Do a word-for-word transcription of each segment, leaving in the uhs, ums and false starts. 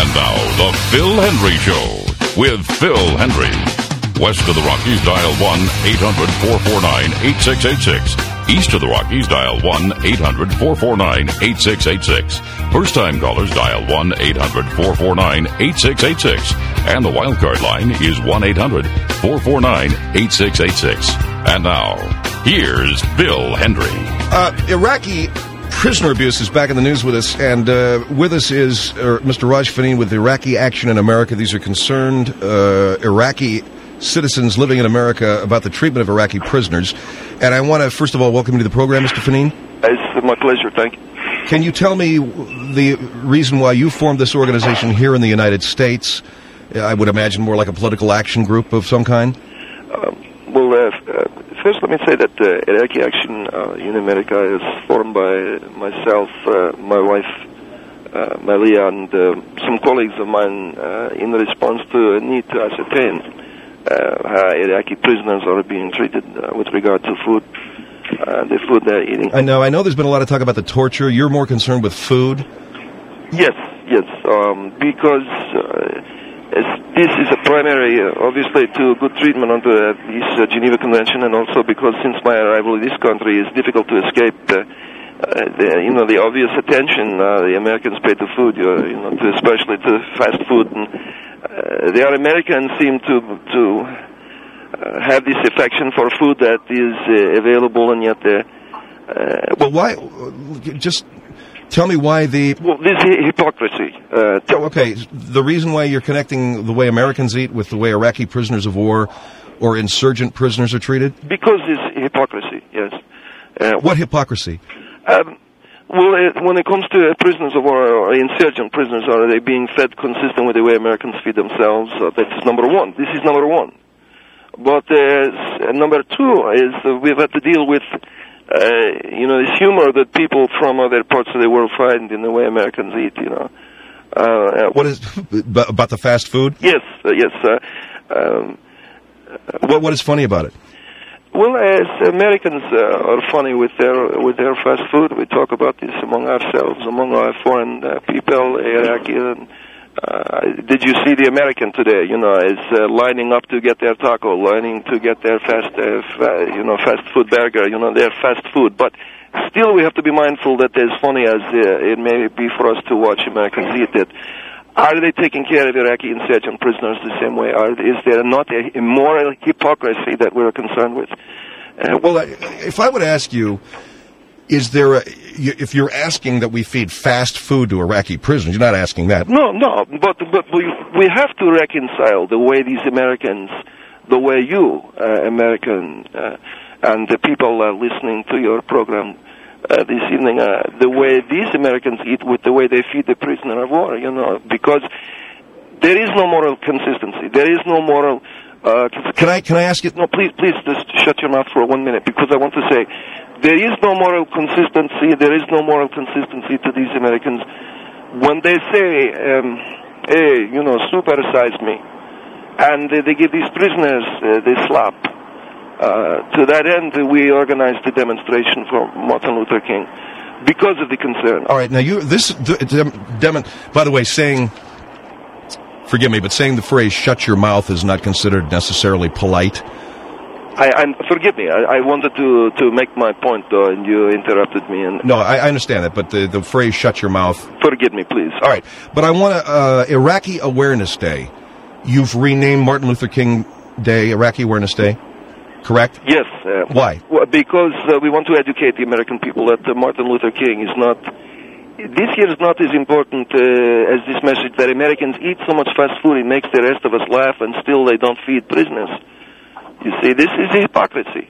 And now, the Phil Hendrie Show with Phil Hendrie. West of the Rockies, dial one eight hundred four four nine eight six eight six. East of the Rockies, dial one eight hundred four four nine eight six eight six. First-time callers, dial one eight hundred four four nine eight six eight six. And the wildcard line is one eight hundred four four nine eight six eight six. And now, here's Phil Hendrie. Uh, Iraqi prisoner abuse is back in the news with us, and uh, with us is uh, Mister Raj Faneen with Iraqi Action in America. These are concerned uh, Iraqi citizens living in America about the treatment of Iraqi prisoners. And I want to, first of all, welcome you to the program, Mister Faneen. It's my pleasure, thank you. Can you tell me the reason why you formed this organization here in the United States? I would imagine more like a political action group of some kind? Uh, well, uh, uh, first let me say that uh, Iraqi Action uh, in America is formed by myself, uh, my wife, uh, Malia, and uh, some colleagues of mine uh, in response to a need to ascertain uh, how Iraqi prisoners are being treated uh, with regard to food, uh, the food they're eating. I know, I know there's been a lot of talk about the torture. You're more concerned with food? Yes, yes, um, because uh, this is a primary, uh, obviously, to good treatment under uh, this uh, Geneva Convention, and also because since my arrival in this country, it's difficult to escape uh, uh, the, you know, the obvious attention uh, the Americans pay to food, uh, you know, to, especially to fast food. And uh, the Americans seem to to uh, have this affection for food that is uh, available, and yet uh, uh, well, why? Just tell me why the... Well, this is hypocrisy. Uh, oh, okay, the reason why you're connecting the way Americans eat with the way Iraqi prisoners of war or insurgent prisoners are treated? Because it's hypocrisy, yes. Uh, what hypocrisy? Um, well, uh, when it comes to uh, prisoners of war or insurgent prisoners, are they being fed consistent with the way Americans feed themselves? Uh, that's number one. This is number one. But uh, number two is uh, we've had to deal with Uh, you know, this humor that people from other parts of the world find in the way Americans eat, you know. Uh, what is, about the fast food? Yes, uh, yes. Uh, um, what, what is funny about it? Well, as Americans uh, are funny with their with their fast food. We talk about this among ourselves, among our foreign uh, people, Iraqi. And, uh, did you see the American today? You know, is uh, lining up to get their taco, lining to get their fast, uh, f- you know, fast food burger. You know, their fast food. But still, we have to be mindful that, as funny as uh, it may be for us to watch Americans eat it, are they taking care of Iraqi insurgent prisoners the same way? Are, is there not a immoral hypocrisy that we're concerned with? Uh, well, if I would ask you, is there a, if you're asking that we feed fast food to Iraqi prisoners, you're not asking that. No, no, but but we we have to reconcile the way these Americans, the way you, uh, American, uh, and the people uh, listening to your program uh, this evening, uh, the way these Americans eat with the way they feed the prisoner of war, you know, because there is no moral consistency. There is no moral... Uh, can I can I ask you... No, please, please, just shut your mouth for one minute, because I want to say... There is no moral consistency. There is no moral consistency to these Americans when they say, um, "Hey, you know, supersize me," and uh, they give these prisoners uh, they slap. Uh, to that end, we organized a demonstration for Martin Luther King because of the concern. All right, now you this dem, dem, by the way, saying, forgive me, but saying the phrase "shut your mouth" is not considered necessarily polite. I, I'm, forgive me. I, I wanted to, to make my point, though, and you interrupted me. And no, I, I understand that, but the, the phrase "shut your mouth." Forgive me, please. All right, but I want to uh, Iraqi Awareness Day. You've renamed Martin Luther King Day Iraqi Awareness Day, correct? Yes. Uh, Why? Well, because uh, we want to educate the American people that uh, Martin Luther King is not. This year is not as important uh, as this message that Americans eat so much fast food it makes the rest of us laugh, and still they don't feed prisoners. You see, this is hypocrisy.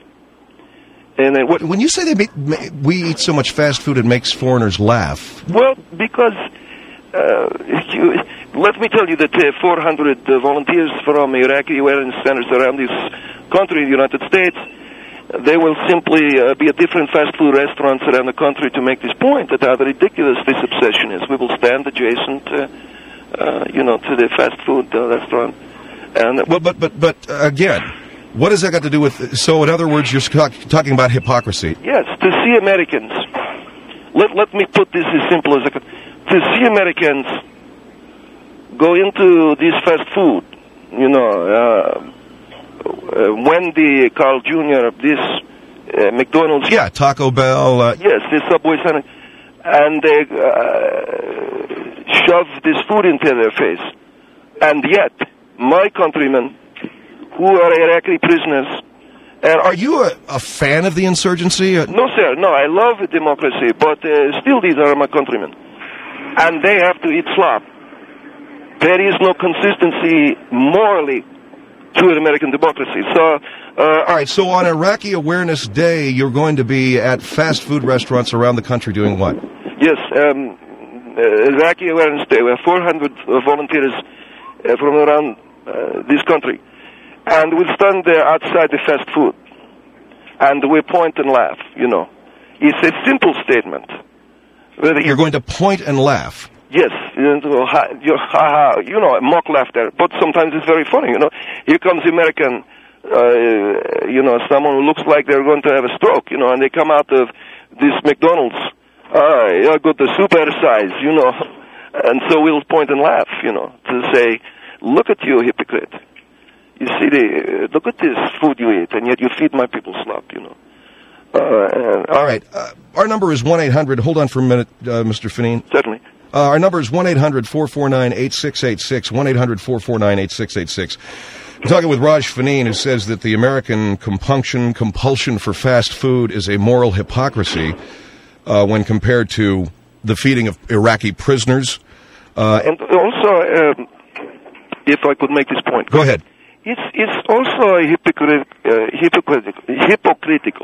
And uh, what, when you say they make, we eat so much fast food it makes foreigners laugh, well, because uh, you, let me tell you that uh, four hundred uh, volunteers from Iraqi awareness centers around this country, the United States, they will simply uh, be at different fast food restaurants around the country to make this point that how ridiculous this obsession is. We will stand adjacent, uh, uh, you know, to the fast food uh, restaurant. And well, but but but uh, again. What has that got to do with... So, in other words, you're talk, talking about hypocrisy. Yes, to see Americans... Let, let me put this as simple as I can... To see Americans go into this fast food, you know, uh, uh, Wendy, Carl Junior, this uh, McDonald's. Yeah, Taco Bell. Uh, yes, this Subway Center. And they uh, shove this food into their face. And yet, my countrymen, who are Iraqi prisoners, and are you a, a fan of the insurgency? No, sir. No, I love democracy, but uh, still these are my countrymen. And they have to eat slop. There is no consistency morally to an American democracy. So, uh, all right, so on Iraqi Awareness Day, you're going to be at fast food restaurants around the country doing what? Yes, um, uh, Iraqi Awareness Day. We have four hundred uh, volunteers uh, from around uh, this country. And we'll stand there outside the fast food. And we point and laugh, you know. It's a simple statement. Whether you're going to point and laugh? Yes, you know, ha, ha, you know, mock laughter. But sometimes it's very funny, you know. Here comes the American, uh, you know, someone who looks like they're going to have a stroke, you know, and they come out of this McDonald's. Ah, I got the super size, you know. And so we'll point and laugh, you know, to say, look at you, hypocrite. You see, the, uh, look at this food you eat, and yet you feed my people slop, you know. Uh, uh, All right. Uh, our number is one eight hundred. Hold on for a minute, uh, Mister Fanine. Certainly. Uh, our number is one eight hundred four four nine eight six eight six, one eight hundred four four nine eight six eight six. We're talking with Raj Fanine, who says that the American compunction, compulsion for fast food is a moral hypocrisy uh, when compared to the feeding of Iraqi prisoners. Uh, and also, um, if I could make this point. Go ahead. It's it's also hypocrit, uh, hypocritical, hypocritical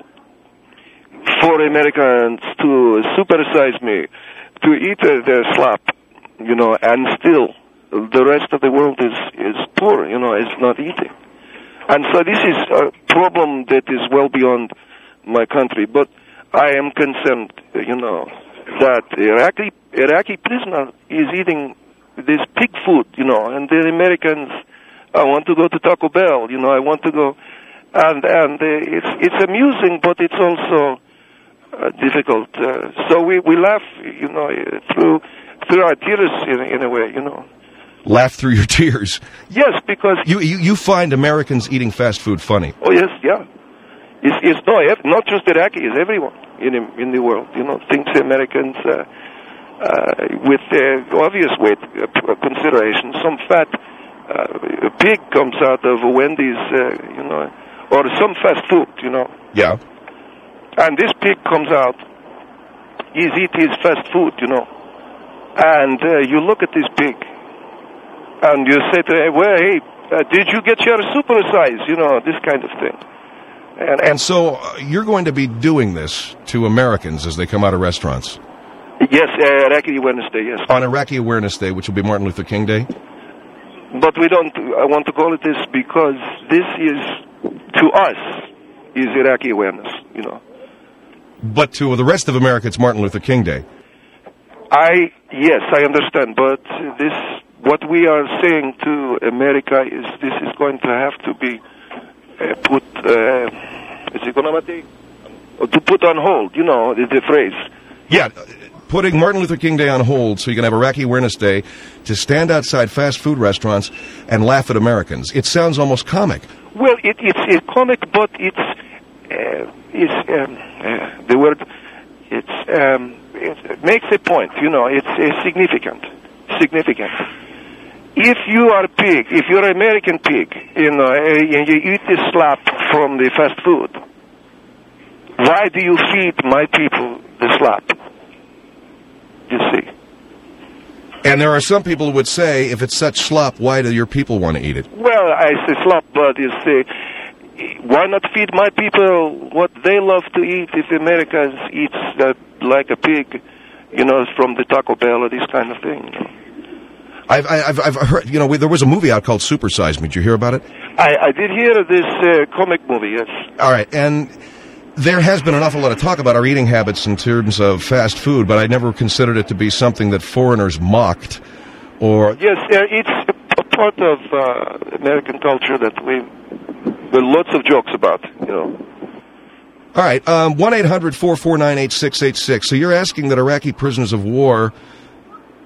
for Americans to supersize me, to eat uh, their slop, you know, and still the rest of the world is, is poor, you know, is not eating. And so this is a problem that is well beyond my country. But I am concerned, you know, that Iraqi, Iraqi prisoner is eating this pig food, you know, and the Americans... I want to go to Taco Bell, you know, I want to go, and and uh, it's it's amusing, but it's also uh, difficult. Uh, so we, we laugh, you know, through through our tears in, in a way, you know. Laugh through your tears? Yes, because... You you, you find Americans eating fast food funny? Oh, yes, yeah. It's, it's no, not just Iraqis, everyone in in the world, you know, thinks Americans, uh, uh, with uh, obvious weight uh, consideration, some fat... Uh, a pig comes out of a Wendy's, uh, you know, or some fast food, you know. Yeah. And this pig comes out, he's eat his fast food, you know. And uh, you look at this pig, and you say to him, well, hey, uh, did you get your super size, you know, this kind of thing. And, and, and so uh, you're going to be doing this to Americans as they come out of restaurants? Yes, uh, Iraqi Awareness Day, yes. On Iraqi Awareness Day, which will be Martin Luther King Day? But we don't, I want to call it this because this is, to us, is Iraqi awareness, you know. But to the rest of America, it's Martin Luther King Day. I, yes, I understand, but this, what we are saying to America is this is going to have to be uh, put, uh, is it going to be, to put on hold, you know, the, the phrase. Yeah. Putting Martin Luther King Day on hold so you can have Iraqi Awareness Day to stand outside fast food restaurants and laugh at Americans. It sounds almost comic. Well, it, it's, it's comic, but it's, uh, it's um, uh, the word, it's, um, it makes a point, you know, it's uh, significant, significant. If you are a pig, if you're an American pig, you know, and you eat this slop from the fast food, why do you feed my people the slop? You see. And there are some people who would say, if it's such slop, why do your people want to eat it? Well, I say slop, but you say, why not feed my people what they love to eat if Americans eat uh, like a pig, you know, from the Taco Bell or this kind of thing? You know? I've, I've, I've heard, you know, we, there was a movie out called Super Size Me. Did you hear about it? I, I did hear of this uh, comic movie, yes. All right, and there has been an awful lot of talk about our eating habits in terms of fast food, but I never considered it to be something that foreigners mocked, or... Yes, uh, it's a part of uh, American culture that we, there are lots of jokes about, you know. All right, um, one eight hundred four four nine eight six eight six. So you're asking that Iraqi prisoners of war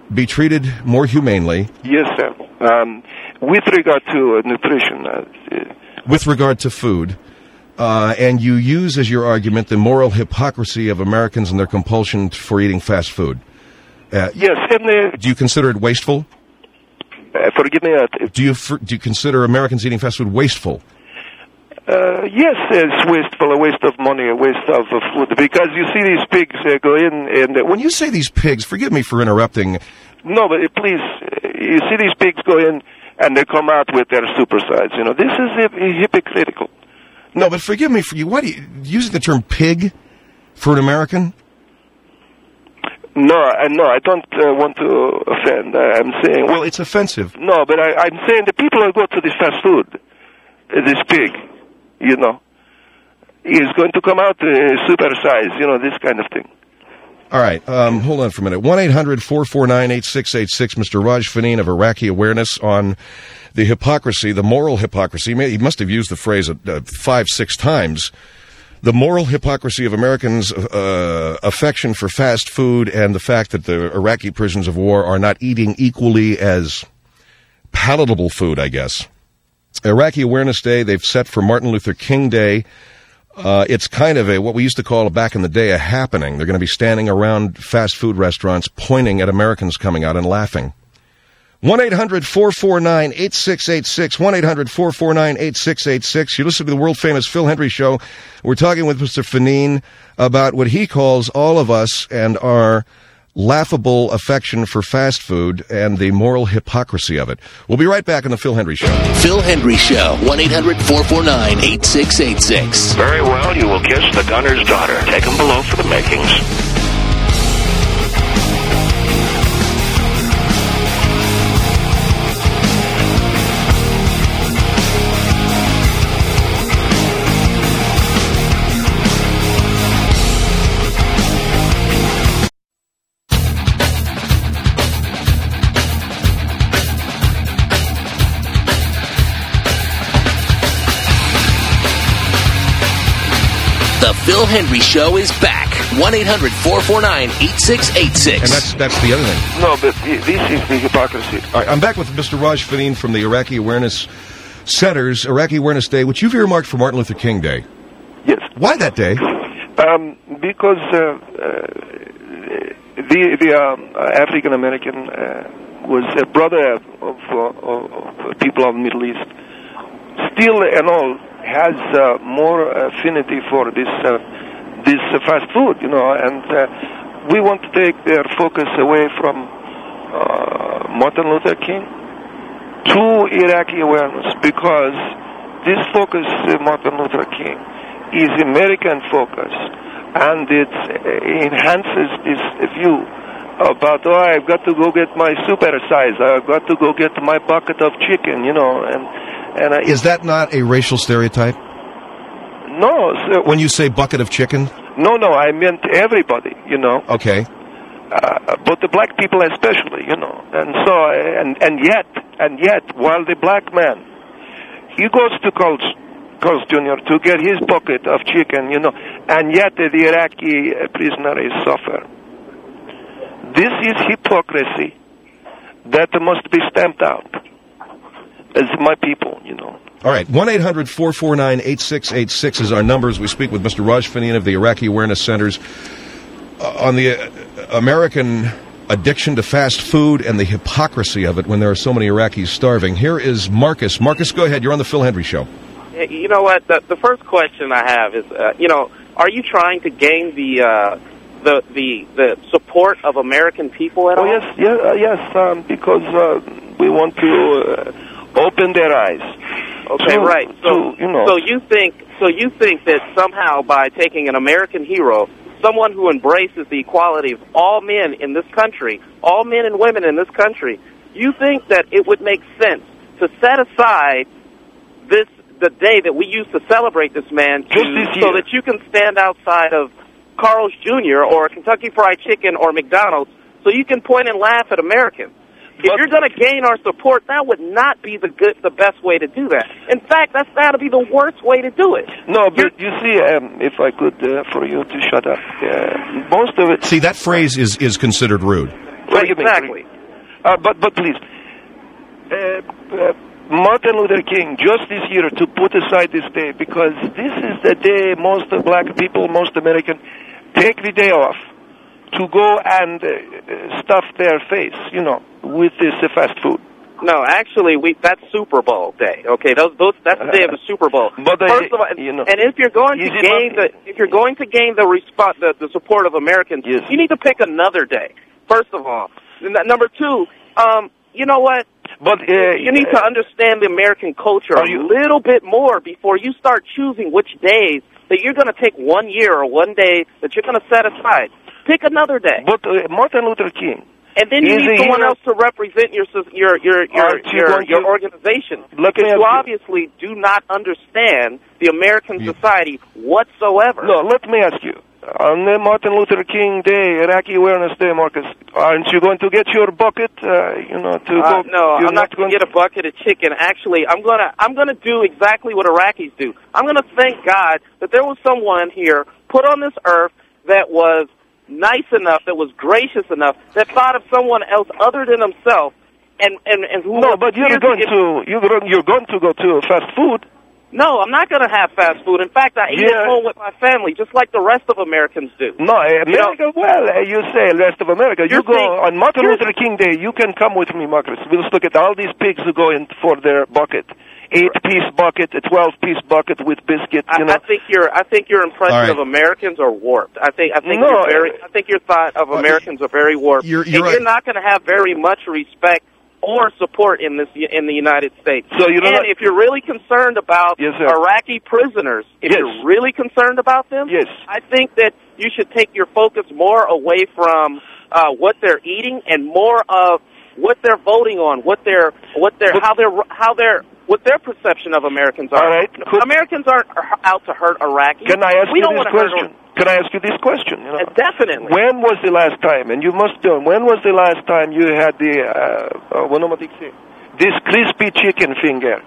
be treated more humanely. Yes, sir. Um, with regard to uh, nutrition. Uh, with regard to food. Uh, and you use as your argument the moral hypocrisy of Americans and their compulsion for eating fast food. Uh, yes. And, uh, do you consider it wasteful? Uh, forgive me. Uh, do you for, do you consider Americans eating fast food wasteful? Uh, yes, it's wasteful, a waste of money, a waste of uh, food. Because you see these pigs uh, go in and... Uh, when you say these pigs, forgive me for interrupting. No, but uh, please, uh, you see these pigs go in and they come out with their supersides. You know, this is uh, hypocritical. No, but forgive me for you. Why do you using the term pig for an American? No, I, no, I don't uh, want to offend. I, I'm saying... Well, it's offensive. No, but I, I'm saying the people who go to this fast food, uh, this pig, you know, is going to come out uh, supersized, you know, this kind of thing. All right, um, hold on for a minute. one eight hundred four four nine eight six eight six, Mister Raj Faneen of Iraqi Awareness, on the hypocrisy, the moral hypocrisy. He must have used the phrase uh, five, six times. The moral hypocrisy of Americans' uh, affection for fast food and the fact that the Iraqi prisoners of war are not eating equally as palatable food, I guess. Iraqi Awareness Day, they've set for Martin Luther King Day. Uh, it's kind of a, what we used to call back in the day, a happening. They're going to be standing around fast food restaurants pointing at Americans coming out and laughing. one eight hundred four four nine eight six eight six, one eight hundred four four nine eight six eight six. You listen to the world-famous Phil Hendry Show. We're talking with Mister Faneen about what he calls all of us and our laughable affection for fast food and the moral hypocrisy of it. We'll be right back on the Phil Hendry Show. Phil Hendry Show, one eight hundred four four nine eight six eight six. Very well, you will kiss the gunner's daughter. Take him below for the makings. The Phil Hendry Show is back. one eight hundred four four nine eight six eight six. And that's that's the other thing. No, but this is the hypocrisy. All right, I'm back with Mister Raj Faneen from the Iraqi Awareness Center's Iraqi Awareness Day, which you've earmarked for Martin Luther King Day. Yes. Why that day? Um, because uh, uh, the the um, African American uh, was a brother of, of, of people of the Middle East. Still and all has uh, more affinity for this uh, this uh, fast food, you know, and uh, we want to take their focus away from uh, Martin Luther King to Iraqi awareness, because this focus, uh, Martin Luther King, is American focus, and it uh, enhances this view about, oh, I've got to go get my super size, I've got to go get my bucket of chicken, you know, and And I, Is that not a racial stereotype? No. So, when you say bucket of chicken? No, no, I meant everybody, you know. Okay. Uh, but the black people especially, you know. And so, and, and yet, and yet, while the black man, he goes to Carl's, Carl's Junior to get his bucket of chicken, you know, and yet the Iraqi prisoner is suffer. This is hypocrisy that must be stamped out. As my people, you know. All right, one eight hundred four four nine eight six eight six is our number as we speak with Mister Raj Faneen of the Iraqi Awareness Centers uh, on the uh, American addiction to fast food and the hypocrisy of it when there are so many Iraqis starving. Here is Marcus. Marcus, go ahead. You're on the Phil Hendry Show. You know what? The, the first question I have is, uh, you know, are you trying to gain the uh, the the the support of American people at oh, all? Yes, yeah, uh, yes, um, because uh, we want to uh, open their eyes. Okay, to, right. So, to, you know. so you think so you think that somehow by taking an American hero, someone who embraces the equality of all men in this country, all men and women in this country, you think that it would make sense to set aside this the day that we used to celebrate this man to, this so that you can stand outside of Carl's Junior or Kentucky Fried Chicken or McDonald's so you can point and laugh at Americans. If but, you're going to gain our support, that would not be the good, the best way to do that. In fact, that's got to be the worst way to do it. No, but you're, you see, um, if I could, uh, for you to shut up, uh, most of it... See, that phrase is, is considered rude. Right, exactly. Uh, but but please, uh, uh, Martin Luther King, just this year to put aside this day, because this is the day most black people, most Americans, take the day off to go and uh, stuff their face, you know, with this uh, fast food. No, actually, we that's Super Bowl day. Okay, those those that's the day of the Super Bowl. But uh, First of all, you know, and if you're going to gain the if you're going to gain the response the, the support of Americans, yes. you need to pick another day. First of all, N- number two, um, you know what? But uh, you need to understand the American culture a you, little bit more before you start choosing which days that you're going to take one year or one day that you're going to set aside. Pick another day. But uh, Martin Luther King. And then you Is need someone else to represent your your your your you your, your to, organization. Let because me you obviously do not understand the American yeah. society whatsoever. No, let me ask you. On the Martin Luther King Day, Iraqi Awareness Day, Marcus, aren't you going to get your bucket? Uh, you know, to uh, go. No, I'm not going to get a bucket of chicken. Actually, I'm gonna I'm gonna do exactly what Iraqis do. I'm gonna thank God that there was someone here put on this earth that was nice enough, that was gracious enough, that thought of someone else other than himself, and and and who. No, but you're going to, to you're you're going to go to fast food. No, I'm not going to have fast food. In fact, I eat yeah. at home with my family, just like the rest of Americans do. No, America. You know, well, uh, you say the rest of America. You go saying, on Martin Luther King Day. You can come with me, Marcus. We'll look at all these pigs who go in for their bucket. Eight-piece bucket, a twelve-piece bucket with biscuit. You I, know, I think your I think your impression right. of Americans are warped. I think I think no, you're very I think your thought of Americans are very warped. You're, you're, and right. you're not going to have very much respect or support in this in the United States. So you know, and if you're really concerned about yes, Iraqi prisoners, if yes. you're really concerned about them, yes. I think that you should take your focus more away from uh, what they're eating and more of what they're voting on, what they're what they're but, how they're how they're what their perception of Americans are. All right. Could, Americans aren't out to hurt Iraqis. Can I ask we you don't this question? Can I ask you this question? You know, uh, definitely. When was the last time, and you must know, when was the last time you had the, uh, uh, this crispy chicken finger?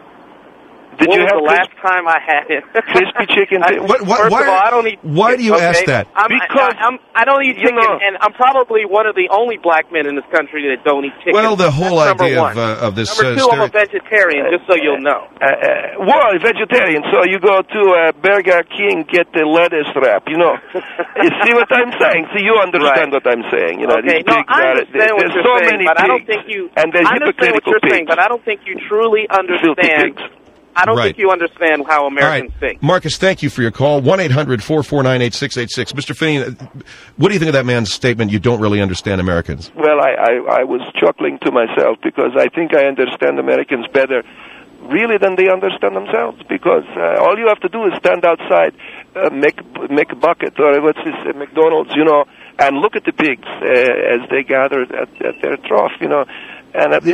Did what you was have the last time I had it? crispy chicken? I, what, what, first why, of all, I don't eat. Why do you okay? ask that? I'm, because I, I'm, I don't eat chicken, you know, and I'm probably one of the only black men in this country that don't eat chicken. Well, the whole That's idea number one. of, uh, of this. Number two, uh, I'm a vegetarian, just so you'll know. Uh, uh, well, vegetarian. So you go to uh, Burger King, get the lettuce wrap. You know, you see what I'm saying? See, you understand right. what I'm saying? You know, okay, these no, pigs I are. understand what There's you're so saying, many but pigs, I don't think you. and they're I understand what hypocritical you're pigs. saying, but I don't think you truly Filthy understand. pigs. I don't Right. think you understand how All Americans right. think. Marcus, thank you for your call. one eight hundred four four nine eight six eight six. Mister Finney, what do you think of that man's statement, you don't really understand Americans? Well, I, I, I was chuckling to myself because I think I understand Americans better really than they understand themselves, because uh, all you have to do is stand outside uh, Mc, McBucket or what's this, uh, McDonald's, you know, and look at the pigs uh, as they gather at, at their trough, you know. And uh,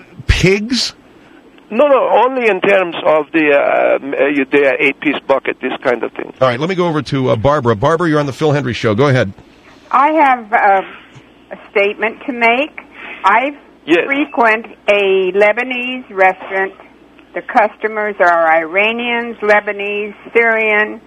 Pigs? No, no, only in terms of the uh, the eight-piece bucket, this kind of thing. All right, let me go over to uh, Barbara. Barbara, you're on the Phil Hendry Show. Go ahead. I have uh, a statement to make. I yes. frequent a Lebanese restaurant. The customers are Iranians, Lebanese, Syrian,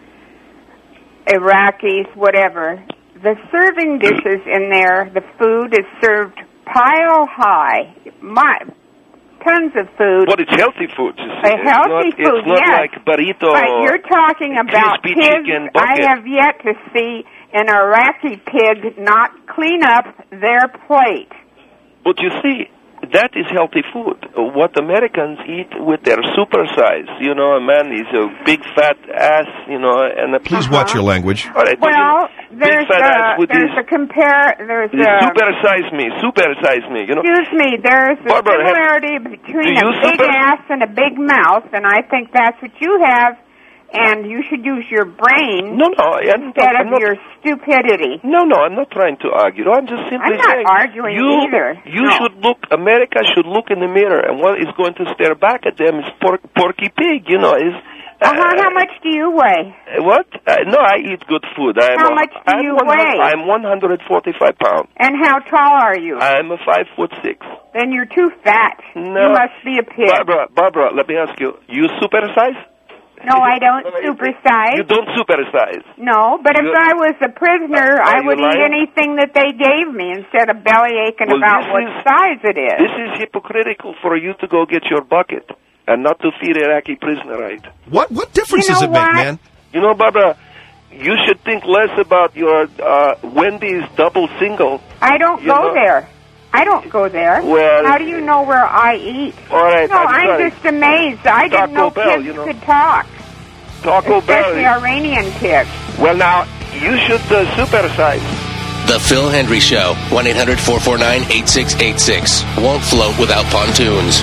Iraqis, whatever. The serving dishes in there, the food is served pile high. My... Tons of food. But it's healthy food. You see. A healthy it's not, food, it's not yes. like burrito. But you're talking about crispy pigs. chicken I bucket. have yet to see an Iraqi pig not clean up their plate. But you see, that is healthy food. What Americans eat with their super size, you know, a man is a big fat ass, you know, and a Please Uh-huh. watch your language. All right, Well, big there's fat ass a, with there's this, a compare, there's this a, super size me, super size me, you know. excuse me, there's a Barbara, have- similarity between do a you big super- ass and a big mouth, and I think that's what you have, and you should use your brain No, no, I'm, instead I'm of not, your stupidity. no, no, I'm not trying to argue. I'm just simply I'm not saying arguing you, either. You No. should look. America should look in the mirror, and what is going to stare back at them is pork, Porky Pig. You know, is. Uh-huh. How much do you weigh? What? Uh, no, I eat good food. I'm How a, much do I'm you one hundred weigh? I'm one hundred forty-five pounds. And how tall are you? I'm a five foot six. Then you're too fat. No. You must be a pig. Barbara, Barbara, let me ask you. You super size? No, I don't supersize. You don't supersize. No, but if You- I was a prisoner, Are I you would eat lying? anything that they gave me instead of belly aching Well, about this what is- size it is. This is hypocritical for you to go get your bucket and not to feed Iraqi prisoner right. What what difference You does know it make, what? man? You know, Barbara, you should think less about your uh, Wendy's double single. I don't You go know- there. I don't go there. Well- How do you know where I eat? All right, No, I'm I'm, sorry. just amazed. I Taco didn't know Bell, kids you know. could talk, Taco especially Bell. Iranian kids. Well, now, you should uh, supersize. The Phil Hendry Show. one eight hundred four four nine eight six eight six. Won't float without pontoons.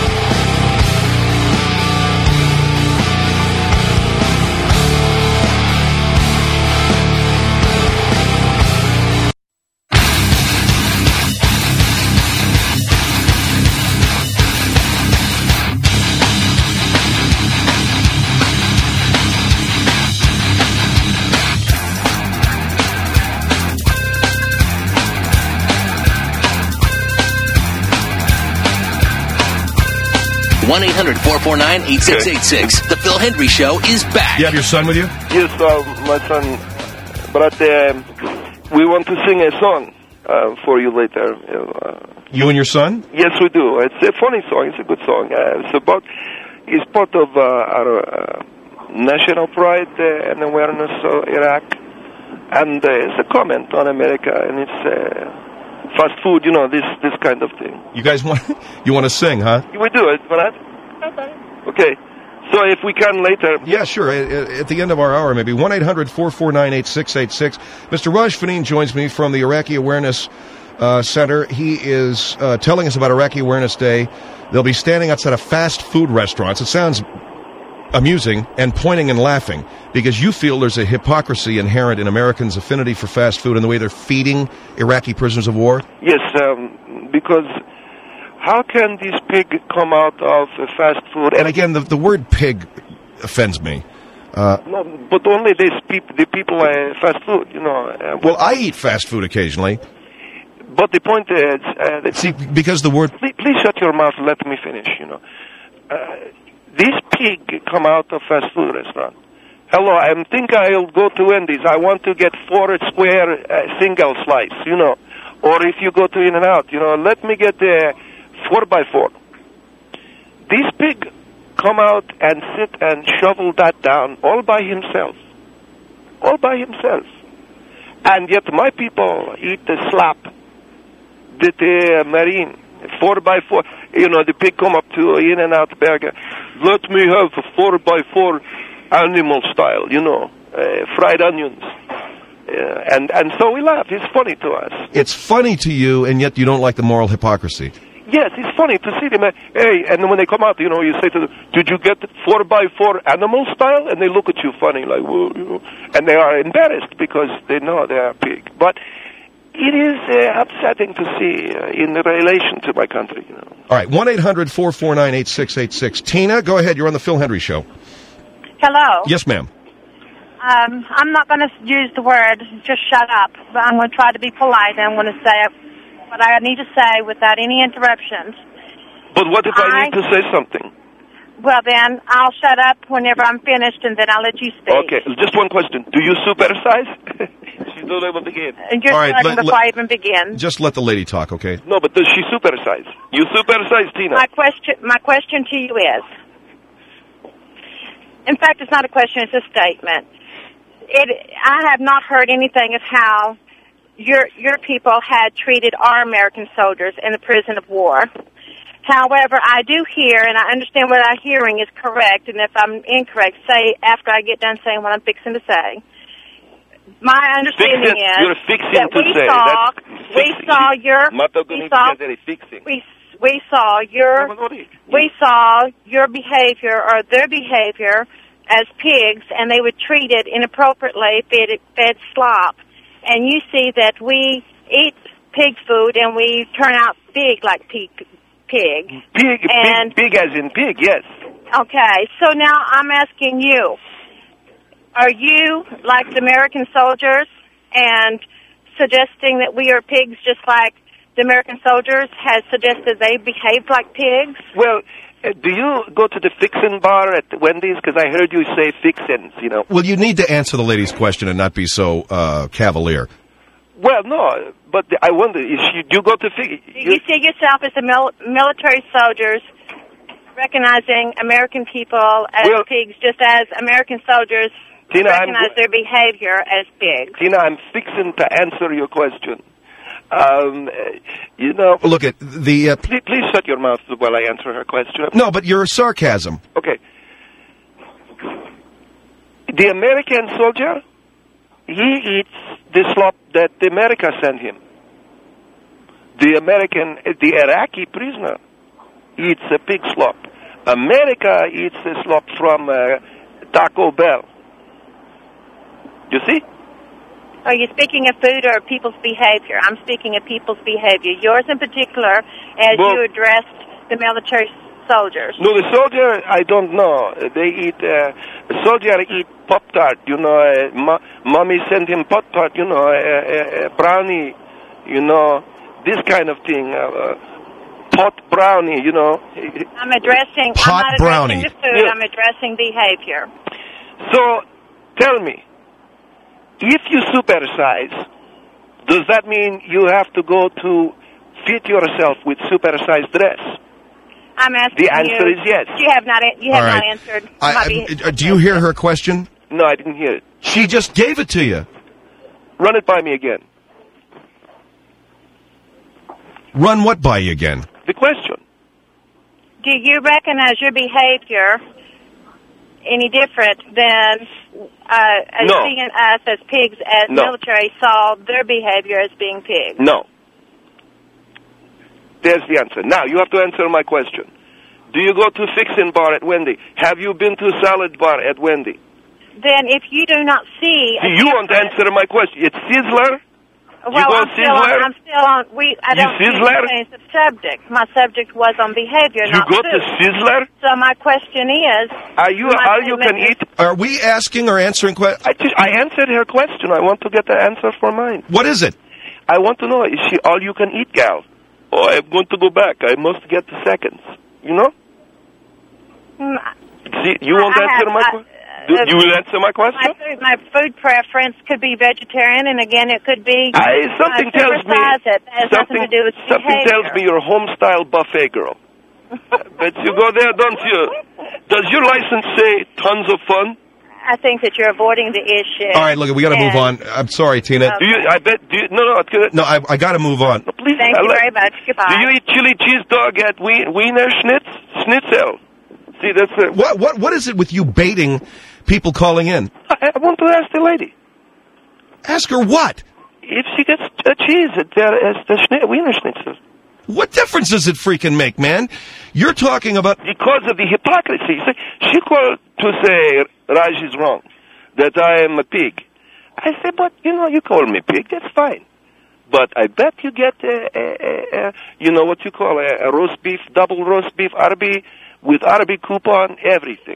one eight hundred four four nine eight six eight six. The Phil Hendry Show is back. You have your son with you? Yes, uh, my son. But uh, we want to sing a song uh, for you later. Uh, You and your son? yes, we do. It's a funny song. It's a good song. Uh, it's about. It's part of uh, our uh, national pride uh, and awareness of Iraq, and uh, it's a comment on America and it's uh, fast food. You know, this this kind of thing. You guys want you want to sing, huh? We do it, right? Okay. So if we can later. Yeah, sure. At, at the end of our hour, maybe. one eight hundred four four nine eight six eight six. Mister Raj Faneen joins me from the Iraqi Awareness uh, Center. He is uh, telling us about Iraqi Awareness Day. They'll be standing outside of fast food restaurants. It sounds amusing and pointing and laughing because you feel there's a hypocrisy inherent in Americans' affinity for fast food and the way they're feeding Iraqi prisoners of war. Yes, um, because how can this pig come out of uh, fast food? And again, the, the word pig offends me. Uh, No, but only these peop- the people uh, fast food, you know. Uh, well, I eat fast food occasionally. but the point is, uh, that See, because the word... please, please shut your mouth and let me finish, you know. Uh, this pig come out of fast food restaurant. Hello, I think I'll go to Wendy's. I want to get four square uh, single slice, you know. Or if you go to In-N-Out, you know, let me get the four by four. This pig come out and sit and shovel that down all by himself. All by himself. And yet my people eat the slap. The uh, marine, four by four. You know, the pig come up to In-N-Out burger. Let me have a four by four animal style, you know, uh, fried onions. Uh, and, and so we laugh. It's funny to us. It's funny to you, and yet you don't like the moral hypocrisy. Yes, it's funny to see them. Uh, hey, and when they come out, you know, you say to them, "Did you get four by four animal style?" And they look at you funny, like, "Whoa," you know, and they are embarrassed because they know they are pig. But it is uh, upsetting to see uh, in relation to my country. You know. All right, one eight hundred four four nine eight six eight six. Tina, go ahead. You're on the Phil Hendry Show. Hello. Yes, ma'am. Um, I'm not going to use the word "just shut up," but I'm going to try to be polite. I'm going to say what I need to say without any interruptions. But what if I, I need to say something? Well, then I'll shut up whenever I'm finished, and then I'll let you speak. Okay, just one question. Do you supersize? She's not able to begin. And you're All right, starting let- before let- I even begin. Just let the lady talk, okay? No, but does she supersize? You supersize, Tina. My question, my question to you is, in fact, it's not a question; it's a statement. It, I have not heard anything of how your your people had treated our American soldiers in the prison of war. However, I do hear, and I understand what I'm hearing is correct, and if I'm incorrect, say after I get done saying what I'm fixing to say. My understanding Fixing- is you're fixing that to we say. saw, That's we fixing. saw your, Mato we con saw, piacere, fixing. we, we saw your, we saw your behavior or their behavior as pigs, and they were treated inappropriately, fed, fed slop. And you see that we eat pig food and we turn out big like pig. Pig. Pig, And- pig, pig as in pig, yes. Okay, so now I'm asking you, are you like the American soldiers and suggesting that we are pigs just like the American soldiers has suggested they behaved like pigs? Well, Uh, do you go to the Fixin' bar at Wendy's? Because I heard you say Fixins, you know. Well, you need to answer the lady's question and not be so uh, cavalier. Well, no, but I wonder, is you, you go to Fix... Do you see yourself as the mil- military soldiers recognizing American people as Well- pigs, just as American soldiers Tina, I'm- recognize their behavior as pigs? Tina, I'm fixing to answer your question. Um, you know... Look, at the... Uh, Please, please shut your mouth while I answer her question. no, but your sarcasm. Okay. The American soldier, he eats the slop that America sent him. The American, the Iraqi prisoner eats a pig slop. America eats the slop from uh, Taco Bell. You see? Are you speaking of food or people's behavior? I'm speaking of people's behavior. Yours in particular, as Well- you addressed the military soldiers. No, the soldier, I don't know. They eat, uh, the soldier eat Pop-Tart, you know, uh, mo- mommy sent him Pop-Tart, you know, uh, uh, brownie, you know, this kind of thing, uh, uh, pot brownie, you know. I'm addressing, Pot I'm not brownie. addressing the food, Yeah. I'm addressing behavior. So, tell me, if you supersize, does that mean you have to go to fit yourself with supersized dress? I'm asking The answer you, is yes. You have not, you have All not right. answered I, my I- behavior. uh, do you hear her question? No, I didn't hear it. She just gave it to you. Run it by me again. Run what by you again? The question. Do you recognize your behavior any different than uh, as No. seeing us as pigs, as No. military saw their behavior as being pigs? No. There's the answer. Now, you have to answer my question. Do you go to Fixin' Bar at Wendy? Have you been to Salad Bar at Wendy? Then if you do not see... Do a you want to difference- answer my question? It's Sizzler? Well, go I'm still, on, Sizzler? I'm still on... We, I You don't see Sizzler? change the subject. My subject was on behavior, You not go food. to Sizzler? So my question is... Are you my all you can statement eat? is- Are we asking or answering questions? I, just, I answered her question. I want to get the answer for mine. What is it? I want to know, is she all you can eat gal? Oh, I'm going to go back. I must get the seconds. You know? Mm, See, you won't I answer have- my I- question? Do, you will answer my question? My food, my food preference could be vegetarian, and again, it could be... I, something uh, tells me supersize it. That has something, nothing to do with something behavior. tells me you're a home style buffet girl. But you go there, don't you? Does your license say tons of fun? I think that you're avoiding the issue. All right, look, we got to move on. I'm sorry, Tina. Do you? I bet. Do you, no, no, it's good. No, I, I got to move on. No, please. Thank I you let- very much. Goodbye. Do you eat chili cheese dog at Wien- Wiener Schnitz? Schnitzel. See, that's it. What what what is it with you baiting people calling in? I, I want to ask the lady Ask her what? if she gets a cheese at the, at the Schni- Wiener Schnitzel. What difference does it freaking make, man? You're talking about... Because of the hypocrisy. See, she called to say Raj is wrong, that I am a pig. I said, but, you know, you call me pig, that's fine. But I bet you get, a, a, a, a, you know, what you call a, a roast beef, double roast beef, Arabi, with Arabi coupon, everything.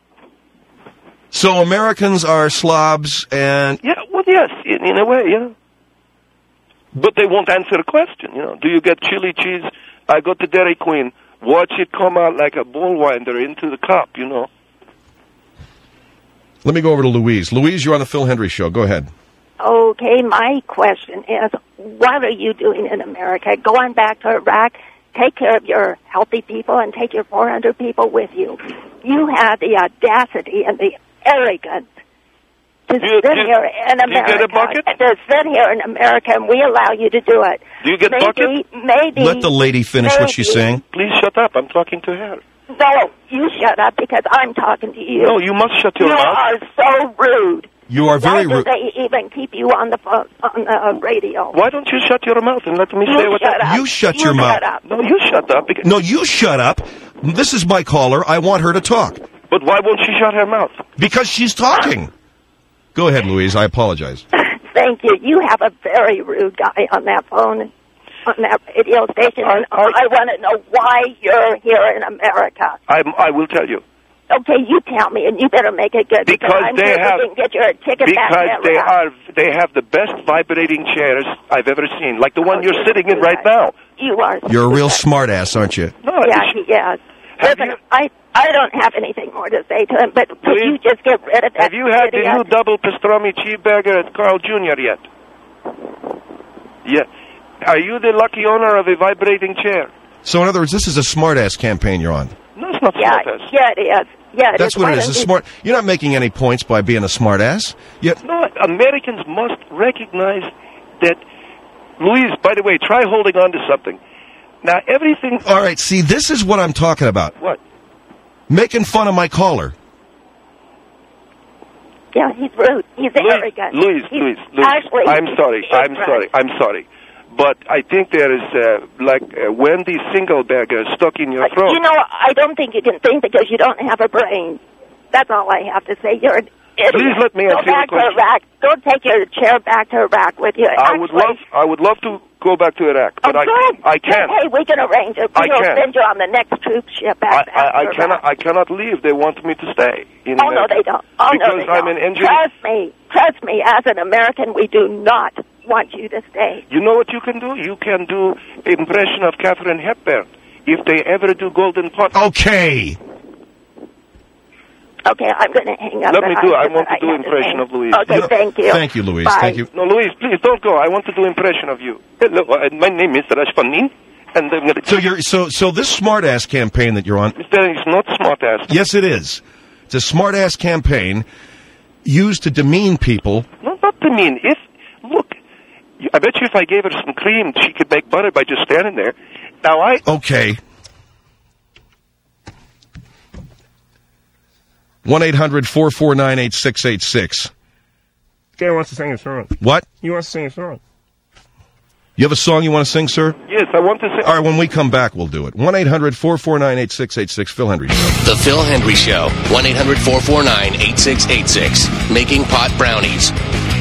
So Americans are slobs and... Yeah, well, yes, in, in a way, yeah. But they won't answer the question, you know. Do you get chili cheese? I go to Dairy Queen. Watch it come out like a bull winder into the cup, you know. Let me go over to Louise. Louise, you're on the Phil Hendry Show. Go ahead. Okay, my question is, what are you doing in America? Going back to Iraq, take care of your healthy people and take your four hundred people with you. You have the audacity and the arrogance to Do you- sit do- here in do you get America. a bucket? To sit here in America, and we allow you to do it. Do you get maybe, bucket? Maybe. Let the lady finish what she's maybe- saying. Please shut up. I'm talking to her. No, you shut up because I'm talking to you. No, you must shut your You mouth. are so rude. You are very Why do rude. they even keep you on the phone, on the uh, radio? Why don't you shut your mouth and let me You say what shut I... up. You shut You your mouth. shut up. No, you shut up. Because... No, you shut up. This is my caller. I want her to talk. But why won't she shut her mouth? Because she's talking. Go ahead, Louise. I apologize. Thank you. You have a very rude guy on that phone, on that radio station, and I- I- I want to know why you're here in America. I, I will tell you. Okay, you tell me, and you better make it good Because I'm they here so have- you can get your ticket back. Because to they Iraq. are, they have the best vibrating chairs I've ever seen, like the one Oh, you're you're sitting in right stupid. now. You are. You're a real stupid. smartass, aren't you? No, Yeah, it's- yes. Listen, you, I I don't have anything more to say to him, but could you just get rid of that? Have you had idiot? the new double pastrami cheeseburger at Carl Junior yet? Yeah. Are you the lucky owner of a vibrating chair? So, in other words, this is a smart-ass campaign you're on. No, it's not yeah, smart-ass. Yeah, it is. Yeah, it That's is. what Why it is. don't It's you- smart. You're not making any points by being a smart-ass. Yet, No, Americans must recognize that. Louise, by the way, try holding on to something. Now, everything... all right, see, this is what I'm talking about. What? Making fun of my caller. Yeah, he's rude. He's Louise, arrogant. Louise, He's Louise, Louise. Actually, I'm sorry. he's I'm right. sorry. I'm sorry. But I think there is, uh, like, uh, Wendy Singleberger stuck in your Uh, throat. You know, I don't think you can think because you don't have a brain. That's all I have to say. You're an idiot. Please let me Go answer your back to question. Iraq. Go take your chair back to Iraq with you. I Actually, would love, I would love to go back to Iraq, but oh, I, good. I can't. Hey, we can arrange it. I We'll can't. send you on the next troop ship I, back, back I, I to Iraq. cannot, I cannot leave. They want me to stay. In Oh, no, America. they don't. Oh, because no, they I'm don't. an engineer. Trust me. Trust me. As an American, we do not want you to stay. You know what you can do? You can do impression of Katharine Hepburn if they ever do Golden Pot. Okay. Okay, I'm going to hang up. Let me and do. I, I want to do have impression say. of Louise. Okay, You know- thank you. Thank you, Louise. Bye. Thank you. No, Louise, please don't go. I want to do impression of you. Hello, uh, my name is Rashpanin, and I'm gonna... So you're so so this smart-ass campaign that you're on. Mister is not smartass. Yes, it is. It's a smart-ass campaign used to demean people. No, not to mean. If look, I bet you if I gave her some cream, she could make butter by just standing there. Now I. Okay. one eight hundred four four nine eight six eight six. Gary wants to sing a song. What? He wants to sing a song. You have a song you want to sing, sir? Yes, I want to say. All right, when we come back, we'll do it. one eight hundred four four nine eight six eight six, Phil Hendry Show. The Phil Hendry Show. one eight hundred four four nine eight six eight six. Making pot brownies.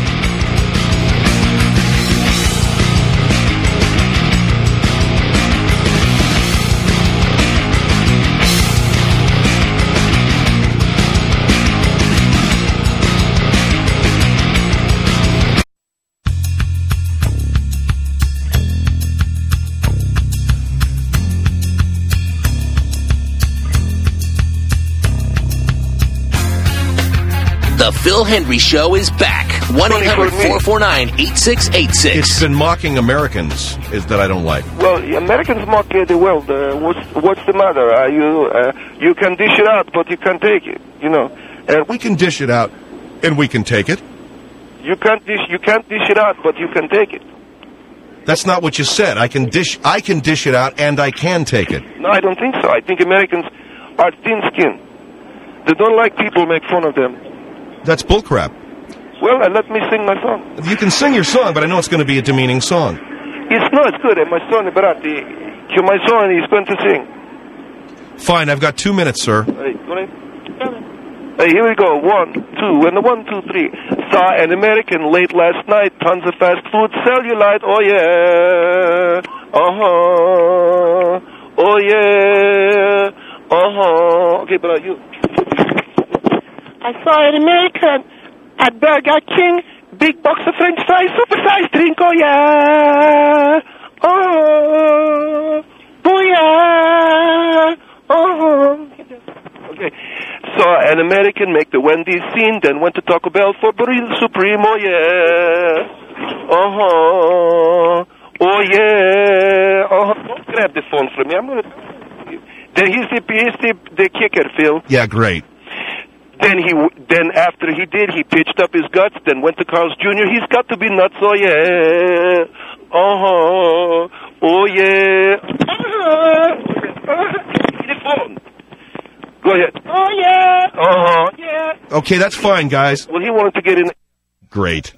The Phil Hendry Show is back. one eight hundred four four nine eight six eight six. It's been mocking Americans is that I don't like. Well, Americans mock the world. Uh, what's what's the matter? Uh, you uh, you can dish it out, but you can't take it. You know, and We can dish it out, and we can take it. you can't dish you can't dish it out, but you can take it. That's not what you said. I can dish. I can dish it out, and I can take it. No, I don't think so. I think Americans are thin-skinned. They don't like people make fun of them. That's bullcrap. Well, uh, let me sing my song. You can sing your song, but I know it's going to be a demeaning song. It's no, it's good. And my son, Barati, my son is going to sing. Fine, I've got two minutes, sir. Hey, go ahead. Hey, here we go. One, two, and the one, two, three. Saw an American late last night. Tons of fast food, cellulite. Oh yeah. Uh huh. Oh yeah. Uh huh. Okay, but uh, you. I saw an American at Burger King. Big box of French fries, supersized drink. Oh yeah. Oh. Oh yeah. Oh. Okay. Saw an American make the Wendy's scene, then went to Taco Bell for Burrito Supreme. Oh yeah. Uh huh. Oh yeah. Uh huh. Don't grab the phone from me. I'm gonna. Then here's the here's the, the kicker, Phil. Yeah, great. Then he, then after he did, he pitched up his guts. Then went to Carl's Junior He's got to be nuts. Oh yeah. Uh huh. Oh yeah. Uh-huh. The phone. Go ahead. Oh yeah. Uh huh. Yeah. Okay, that's fine, guys. Well, he wanted to get in. Great.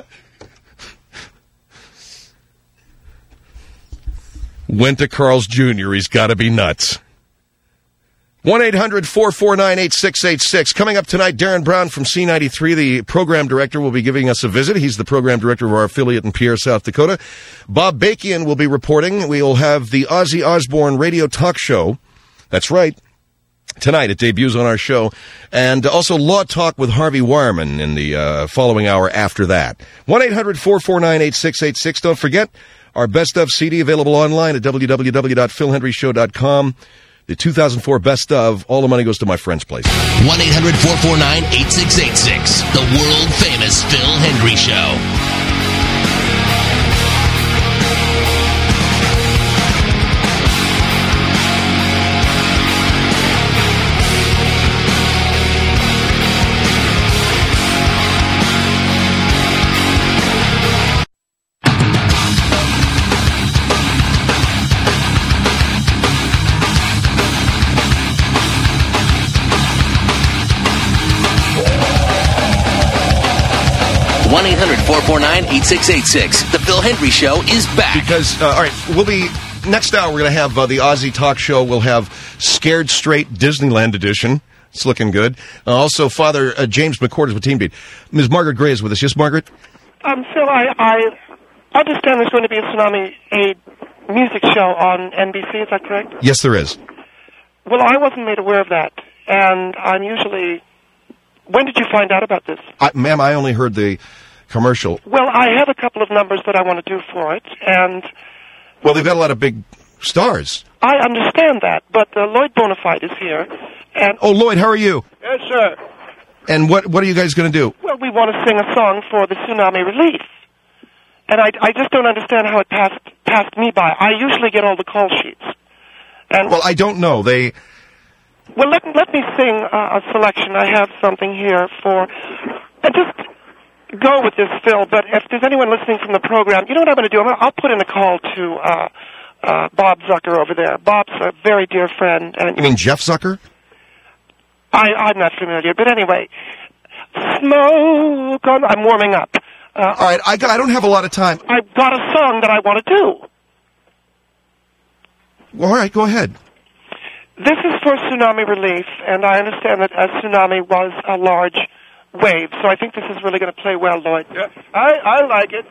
Went to Carl's Junior He's got to be nuts. one eight hundred four four nine eight six eight six. Coming up tonight, Darren Brown from C ninety-three, the program director, will be giving us a visit. He's the program director of our affiliate in Pierre, South Dakota. Bob Bakian will be reporting. We will have the Ozzy Osbourne radio talk show. That's right. Tonight, it debuts on our show. And also Law Talk with Harvey Wireman in the uh, following hour after that. one eight hundred four four nine eight six eight six. Don't forget, our Best Of C D available online at w w w dot phil hendry show dot com. the two thousand four Best Of. All the money goes to my friend's place. one eight hundred four four nine eight six eight six. The world-famous Phil Hendry Show. one eight hundred four four nine eight six eight six. The Phil Hendry Show is back. Because, uh, all right, we'll be, next hour we're going to have uh, the Aussie Talk Show. We'll have Scared Straight Disneyland Edition. It's looking good. Uh, also, Father uh, James McCord is with Team Beat. Miz Margaret Gray is with us. Yes, Margaret? Um, Phil, I, I understand there's going to be a Tsunami Aid music show on N B C. Is that correct? Yes, there is. Well, I wasn't made aware of that. And I'm usually... When did you find out about this? I, ma'am, I only heard the commercial. Well, I have a couple of numbers that I want to do for it, and... Well, they've got a lot of big stars. I understand that, but uh, Lloyd Bonafide is here, and... Oh, Lloyd, how are you? Yes, sir. And what what are you guys going to do? Well, we want to sing a song for the tsunami relief. And I, I just don't understand how it passed passed me by. I usually get all the call sheets. And Well, I don't know. They... Well, let, let me sing uh, a selection. I have something here for... And just go with this, Phil, but if there's anyone listening from the program, you know what I'm going to do? I'm gonna, I'll put in a call to uh, uh, Bob Zucker over there. Bob's a very dear friend. And You mean Jeff Zucker? I, I'm not familiar, but anyway. Smoke on... I'm warming up. Uh, All right, I, got, I don't have a lot of time. I've got a song that I want to do. Well, all right, go ahead. This is for tsunami relief, and I understand that a tsunami was a large wave, so I think this is really going to play well, Lloyd. Yeah, I, I like it.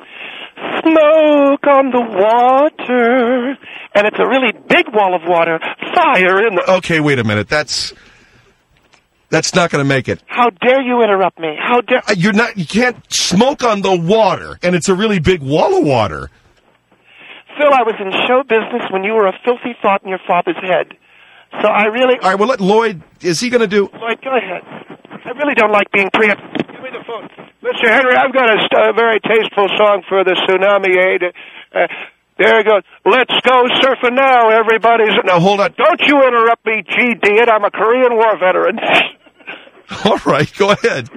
Smoke on the water, and it's a really big wall of water. Fire in the... Okay, wait a minute. That's that's not going to make it. How dare you interrupt me? How dare... Uh, you're not. You can't smoke on the water, and it's a really big wall of water. Phil, I was in show business when you were a filthy thought in your father's head. So I really... All right, well, let Lloyd... Is he going to do... Lloyd, go ahead. I really don't like being preempted. Give me the phone. Mister Henry, I've got a, st- a very tasteful song for the Tsunami Aid. Uh, there it goes. Let's go surfing now, everybody's... Now, hold on. Don't you interrupt me, G D it. I'm a Korean War veteran. All right, go ahead.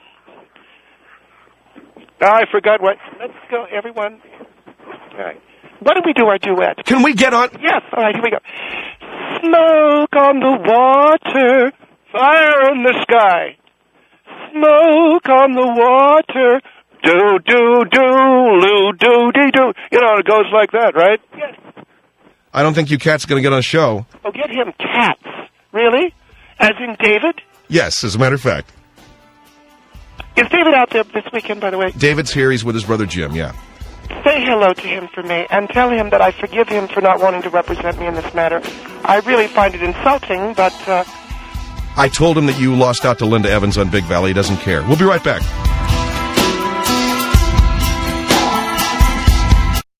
I forgot what... Let's go, everyone. All right. Why don't we do our duet? Can we get on... Yes, all right, here we go. Smoke on the water, Fire in the sky. smoke on the water. Do, do, do, loo, do, dee, do. You know, it goes like that, right? Yes. I don't think you cat's going to get on a show. Oh, get him cats. Really? As in David? Yes, as a matter of fact. Is David out there this weekend, by the way? David's here. He's with his brother Jim, yeah. Say hello to him for me, and tell him that I forgive him for not wanting to represent me in this matter. I really find it insulting, but... Uh... I told him that you lost out to Linda Evans on Big Valley. He doesn't care. We'll be right back.